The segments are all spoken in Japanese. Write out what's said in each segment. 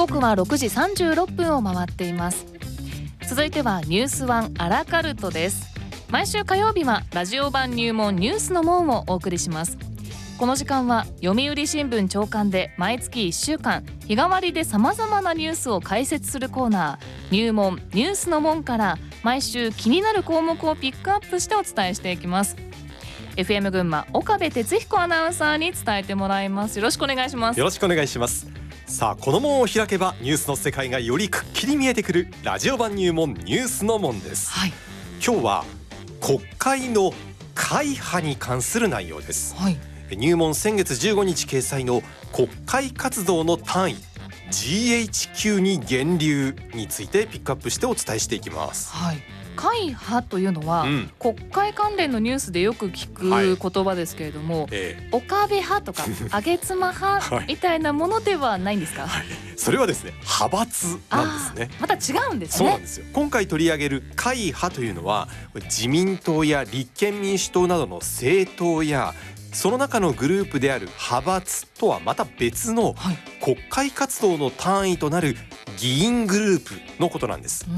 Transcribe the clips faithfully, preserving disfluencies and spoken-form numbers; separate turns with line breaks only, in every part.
刻はろくじさんじゅうろっぷんを回っています。続いてはニュースワンアラカルトです。毎週火曜日はラジオ版入門ニュースの門をお送りします。この時間は読売新聞朝刊で毎月いっしゅうかん日替わりで様々なニュースを解説するコーナー、入門ニュースの門から毎週気になる項目をピックアップしてお伝えしていきます。 エフエム 群馬岡部哲彦アナウンサーに伝えてもらいます。よろしくお願いします。
よろしくお願いします。さあ、この門を開けばニュースの世界がよりくっきり見えてくるラジオ版入門ニュースの門です、はい、今日は国会の会派に関する内容です、はい、入門先月じゅうごにち掲載の国会活動の単位 ジーエイチキュー に減流についてピックアップしてお伝えしていきます、はい、
会派というのは、うん、国会関連のニュースでよく聞く言葉ですけれども、はいええ、岡部派とか上妻派みたいなものではないんですか？はい、
それはですね、派閥なんですね。
また違うんですね。
そうなんですよ。今回取り上げる会派というのは自民党や立憲民主党などの政党やその中のグループである派閥とはまた別の国会活動の単位となる議員グループのことなんです。うん、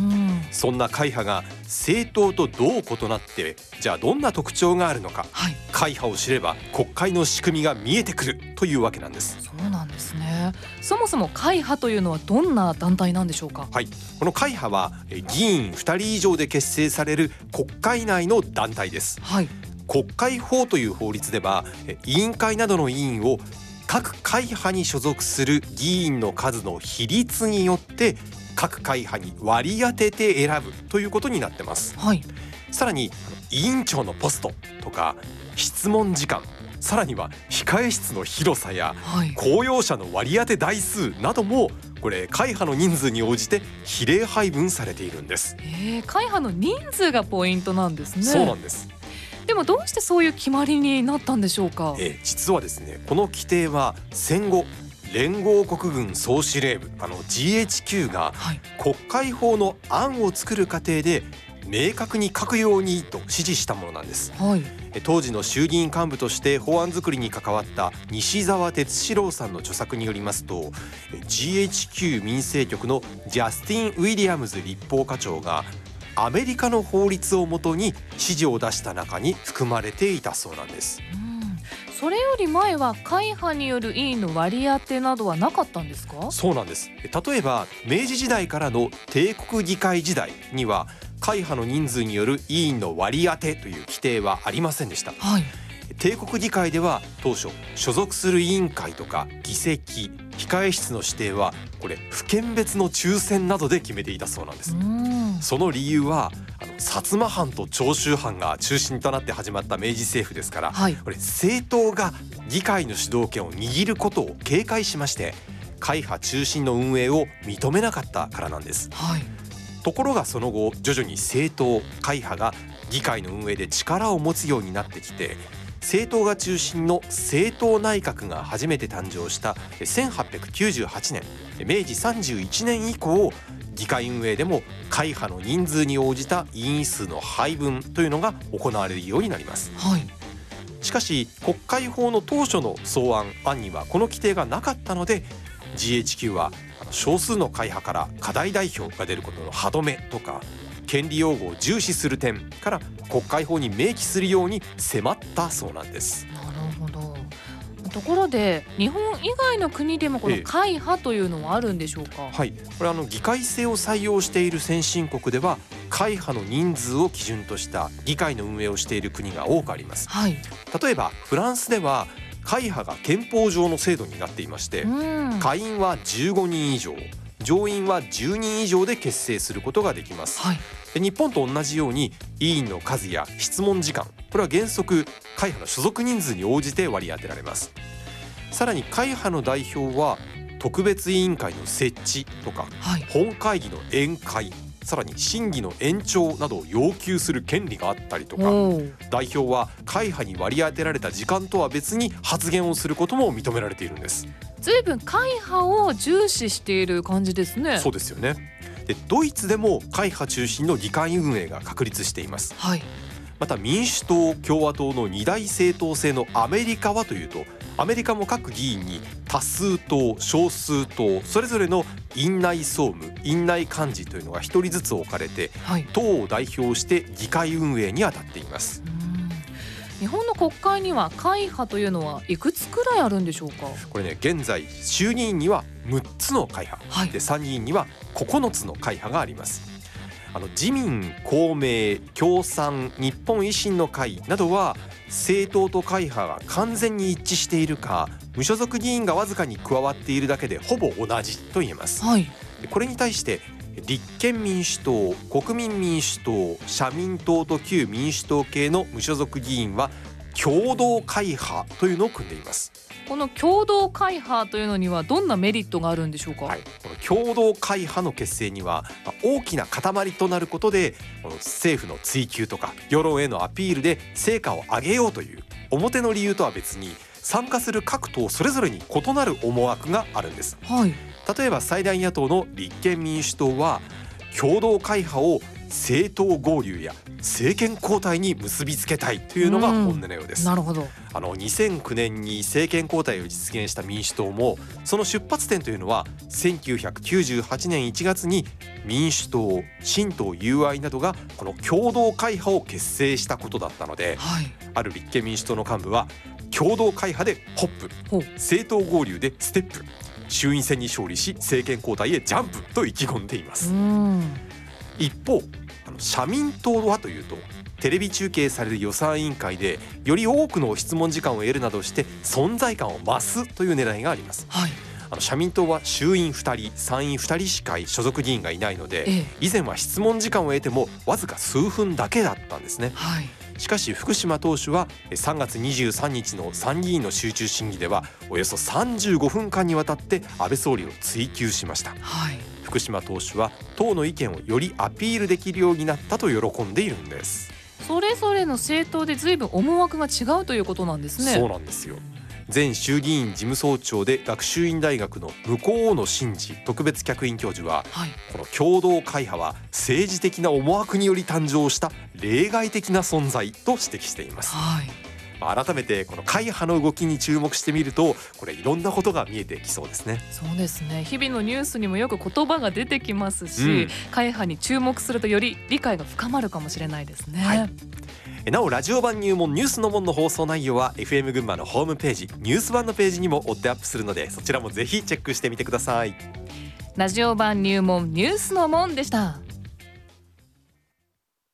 そんな会派が政党とどう異なってじゃあどんな特徴があるのか、はい、会派を知れば国会の仕組みが見えてくるというわけなんです。
そうなんですね。そもそも会派というのはどんな団体なんでしょうか？
はい、この会派は議員ふたり以上で結成される国会内の団体です。はい、国会法という法律では委員会などの委員を各会派に所属する議員の数の比率によって各会派に割り当てて選ぶということになってます、はい、さらに委員長のポストとか質問時間、さらには控え室の広さや公用車の割り当て台数などもこれ会派の人数に応じて比例配分されているんです。
えー、会派の人数がポイントなんですね。
そうなんです。
でもどうしてそういう決まりになったんでしょうか？
えー、実はですね、この規定は戦後連合国軍総司令部あの ジーエイチキュー が国会法の案を作る過程で明確に書くようにと指示したものなんです、はい、当時の衆議院幹部として法案作りに関わった西澤哲史郎さんの著作によりますと ジーエイチキュー 民政局のジャスティン・ウィリアムズ立法課長がアメリカの法律をもとに指示を出した中に含まれていたそうなんです。
うん、それより前は会派による委員の割り当てなどはなかったんですか？
そうなんです。例えば明治時代からの帝国議会時代には会派の人数による委員の割り当てという規定はありませんでした、はい、帝国議会では当初所属する委員会とか議席、控え室の指定はこれ府県別の抽選などで決めていたそうなんです。うん、その理由はあの薩摩藩と長州藩が中心となって始まった明治政府ですから、はい、これ政党が議会の主導権を握ることを警戒しまして会派中心の運営を認めなかったからなんです、はい、ところがその後徐々に政党、会派が議会の運営で力を持つようになってきて政党が中心の政党内閣が初めて誕生したせんはっぴゃくきゅうじゅうはちねんめいじさんじゅういちねん以降議会運営でも会派の人数に応じた委員数の配分というのが行われるようになります、はい、しかし国会法の当初の草案案にはこの規定がなかったので ジーエイチキュー は少数の会派から課題代表が出ることの歯止めとか権利擁護を重視する点から国会法に明記するように迫ったそうなんです。
なるほど。ところで日本以外の国でもこの会派というのはあるんでしょうか？
ええ、はい、これあの議会制を採用している先進国では会派の人数を基準とした議会の運営をしている国が多くあります、はい、例えばフランスでは会派が憲法上の制度になっていまして、うん、下院はじゅうごにん以上、上院はじゅうにん以上で結成することができます、はい、で日本と同じように委員の数や質問時間、これは原則会派の所属人数に応じて割り当てられます。さらに会派の代表は特別委員会の設置とか、はい、本会議の宴会、さらに審議の延長などを要求する権利があったりとか、代表は会派に割り当てられた時間とは別に発言をすることも認められているんです。
ずいぶん会派を重視している感じですね。
そうですよね。でドイツでも会派中心の議会運営が確立しています、はい、また民主党、共和党の二大政党制のアメリカはというとアメリカも各議員に多数党、少数党それぞれの院内総務、院内幹事というのが一人ずつ置かれて、はい、党を代表して議会運営に当たっています。
日本の国会には会派というのはいくつくらいあるんでしょうか。
これね、現在衆議院にはむっつの会派、はい、で参議院にはここのつの会派があります。あの自民、公明、共産、日本維新の会などは政党と会派が完全に一致しているか、無所属議員がわずかに加わっているだけでほぼ同じと言えます、はい、これに対して立憲民主党、国民民主党、社民党と旧民主党系の無所属議員は共同会派というのを組んでいます。
この共同会派というのにはどんなメリットがあるんでしょうか。
はい、この共同会派の結成には大きな塊となることで、この政府の追及とか世論へのアピールで成果を上げようという表の理由とは別に、参加する各党それぞれに異なる思惑があるんです、はい、例えば最大野党の立憲民主党は共同会派を政党合流や政権交代に結びつけたいというのが本音のようです。
なるほど。
あのにせんきゅうねんに政権交代を実現した民主党も、その出発点というのはせんきゅうひゃくきゅうじゅうはちねんいちがつに民主党、新党友愛などがこの共同会派を結成したことだったので、はい、ある立憲民主党の幹部は共同会派でホップ、政党合流でステップ、衆院選に勝利し政権交代へジャンプと意気込んでいます。一方、あの社民党はというと、テレビ中継される予算委員会でより多くの質問時間を得るなどして存在感を増すという狙いがあります、はい、あの社民党は衆院ふたり、参院ふたりしか所属議員がいないので、ええ、以前は質問時間を得てもわずか数分だけだったんですね、はい、しかし福島党首はさんがつにじゅうさんにちの参議院の集中審議ではおよそさんじゅうごふんかんにわたって安倍総理を追及しました、はい、福島党首は党の意見をよりアピールできるようになったと喜んでいるんです。
それぞれの政党で随分思惑が違うということなんですね。
そうなんですよ。前衆議院事務総長で学習院大学の向大野伸二特別客員教授は、はい、この共同会派は政治的な思惑により誕生した例外的な存在と指摘しています、はい、改めてこの会派の動きに注目してみると、これいろんなことが見えてきそうですね。
そうですね。日々のニュースにもよく言葉が出てきますし、うん、会派に注目するとより理解が深まるかもしれないですね、はい。
なおラジオ版入門ニュースの門の放送内容は エフエム 群馬のホームページニュース版のページにも追ってアップするので、そちらもぜひチェックしてみてください。
ラジオ版入門ニュースの門でした。